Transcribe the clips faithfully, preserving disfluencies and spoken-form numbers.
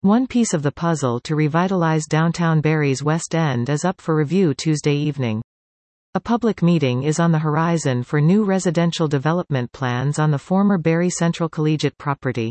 One piece of the puzzle to revitalize downtown Barrie's West End is up for review Tuesday evening. A public meeting is on the horizon for new residential development plans on the former Barrie Central Collegiate property.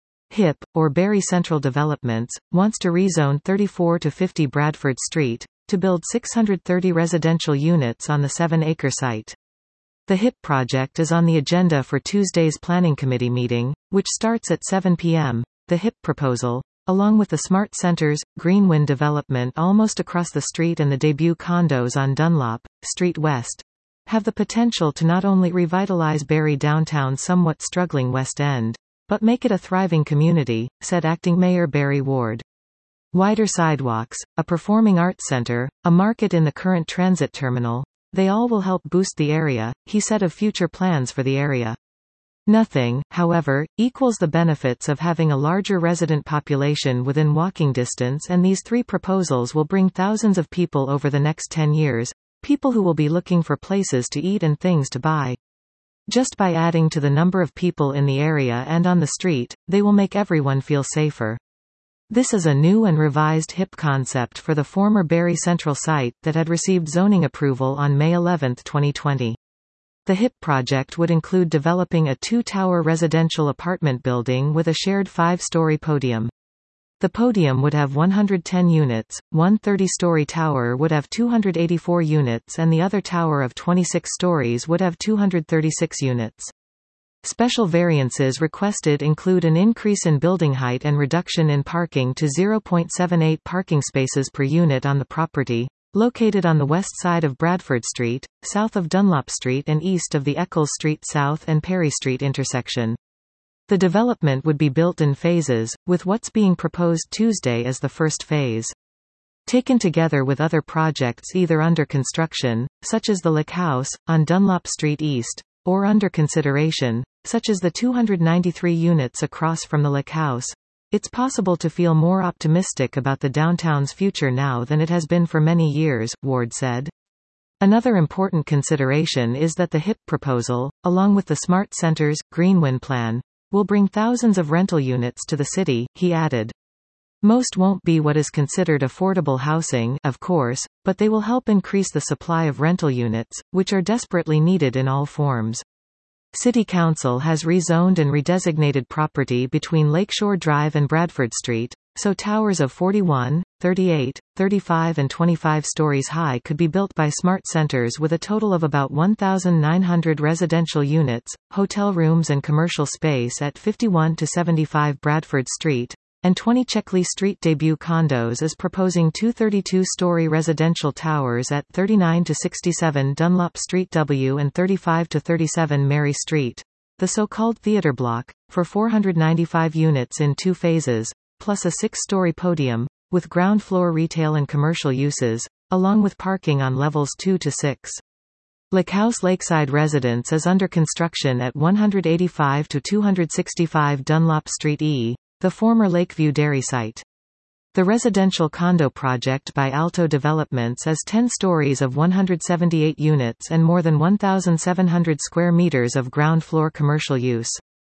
H I P, or Barrie Central Developments, wants to rezone thirty-four to fifty Bradford Street, to build six hundred thirty residential units on the seven-acre site. The H I P project is on the agenda for Tuesday's Planning Committee meeting, which starts at seven p m The H I P proposal, along with the Smart Centres, Greenwind development almost across the street and the debut condos on Dunlop Street West, have the potential to not only revitalise Barrie downtown's somewhat struggling West End, but make it a thriving community, said Acting Mayor Barry Ward. Wider sidewalks, a performing arts centre, a market in the current transit terminal, they all will help boost the area, he said of future plans for the area. Nothing, however, equals the benefits of having a larger resident population within walking distance, and these three proposals will bring thousands of people over the next ten years, people who will be looking for places to eat and things to buy. Just by adding to the number of people in the area and on the street, they will make everyone feel safer. This is a new and revised H I P concept for the former Barrie Central site that had received zoning approval on May eleventh twenty twenty. The H I P project would include developing a two-tower residential apartment building with a shared five-story podium. The podium would have one hundred ten units, one thirty-story tower would have two hundred eighty-four units, and the other tower of twenty-six stories would have two hundred thirty-six units. Special variances requested include an increase in building height and reduction in parking to zero point seven eight parking spaces per unit on the property, located on the west side of Bradford Street, south of Dunlop Street and east of the Eccles Street South and Perry Street intersection. The development would be built in phases, with what's being proposed Tuesday as the first phase. Taken together with other projects either under construction, such as the Lick House, on Dunlop Street East, or under consideration, such as the two hundred ninety-three units across from the Lick House, it's possible to feel more optimistic about the downtown's future now than it has been for many years, Ward said. Another important consideration is that the H I P proposal, along with the Smart Centres, Greenwind plan, will bring thousands of rental units to the city, he added. Most won't be what is considered affordable housing, of course, but they will help increase the supply of rental units, which are desperately needed in all forms. City Council has rezoned and redesignated property between Lakeshore Drive and Bradford Street, so towers of forty-one, thirty-eight, thirty-five and twenty-five stories high could be built by Smart Centres with a total of about one thousand nine hundred residential units, hotel rooms and commercial space at fifty-one to seventy-five Bradford Street, and twenty Checkley Street. Debut Condos is proposing two thirty-two-story residential towers at thirty-nine to sixty-seven Dunlop Street W and thirty-five to thirty-seven Mary Street, the so-called theatre block, for four hundred ninety-five units in two phases, plus a six-story podium, with ground-floor retail and commercial uses, along with parking on levels two to six. Lick House Lakeside Residence is under construction at one eighty-five to two sixty-five Dunlop Street E, the former Lakeview Dairy site. The residential condo project by Alto Developments is ten stories of one hundred seventy-eight units and more than one thousand seven hundred square meters of ground floor commercial use.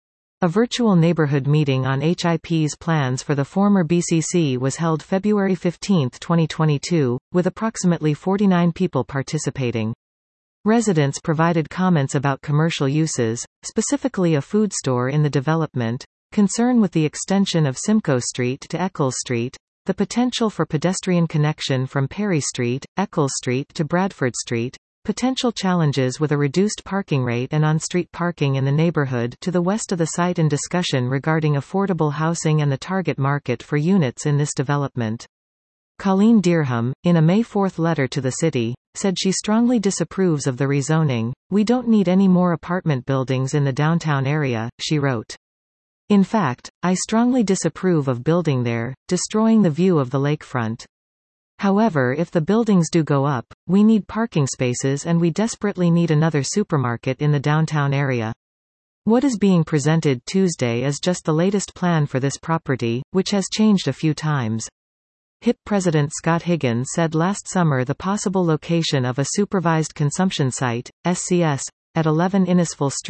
A virtual neighborhood meeting on H I P's plans for the former B C C was held February fifteenth twenty twenty-two, with approximately forty-nine people participating. Residents provided comments about commercial uses, specifically a food store in the development, concern with the extension of Simcoe Street to Eccles Street, the potential for pedestrian connection from Perry Street, Eccles Street to Bradford Street, potential challenges with a reduced parking rate and on-street parking in the neighborhood to the west of the site, and discussion regarding affordable housing and the target market for units in this development. Colleen Dearham, in a May fourth letter to the city, said she strongly disapproves of the rezoning. "We don't need any more apartment buildings in the downtown area," she wrote. "In fact, I strongly disapprove of building there, destroying the view of the lakefront. However, if the buildings do go up, we need parking spaces and we desperately need another supermarket in the downtown area." What is being presented Tuesday is just the latest plan for this property, which has changed a few times. H I P President Scott Higgins said last summer the possible location of a supervised consumption site, S C S, at eleven Innisfil Street,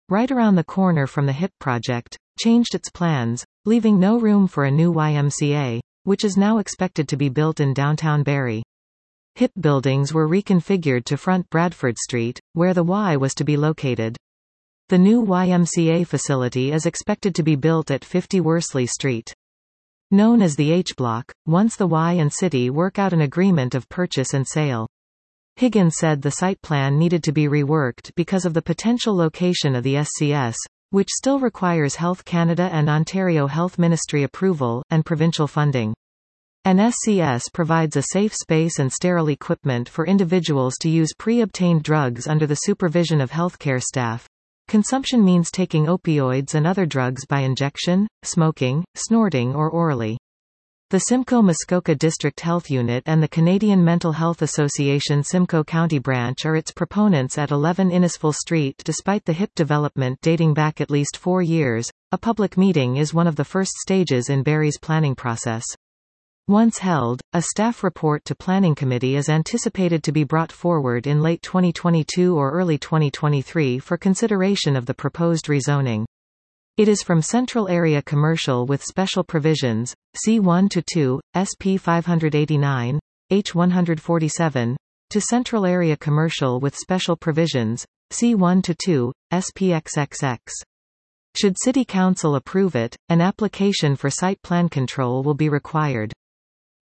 right around the corner from the H I P project, changed its plans, leaving no room for a new Y M C A, which is now expected to be built in downtown Barrie. H I P buildings were reconfigured to front Bradford Street, where the Y was to be located. The new Y M C A facility is expected to be built at fifty Worsley Street. Known as the H Block, once the Y and City work out an agreement of purchase and sale. Higgins said the site plan needed to be reworked because of the potential location of the S C S, which still requires Health Canada and Ontario Health Ministry approval, and provincial funding. An S C S provides a safe space and sterile equipment for individuals to use pre-obtained drugs under the supervision of healthcare staff. Consumption means taking opioids and other drugs by injection, smoking, snorting or orally. The Simcoe Muskoka District Health Unit and the Canadian Mental Health Association Simcoe County Branch are its proponents at eleven Innisfil Street. Despite the H I P development dating back at least four years, a public meeting is one of the first stages in Barrie's planning process. Once held, a staff report to Planning Committee is anticipated to be brought forward in late twenty twenty-two or early twenty twenty-three for consideration of the proposed rezoning. It is from Central Area Commercial with Special Provisions, C one to two, S P five eighty-nine, H one forty-seven, to Central Area Commercial with Special Provisions, C one to two, S P X X X. Should City Council approve it, an application for site plan control will be required.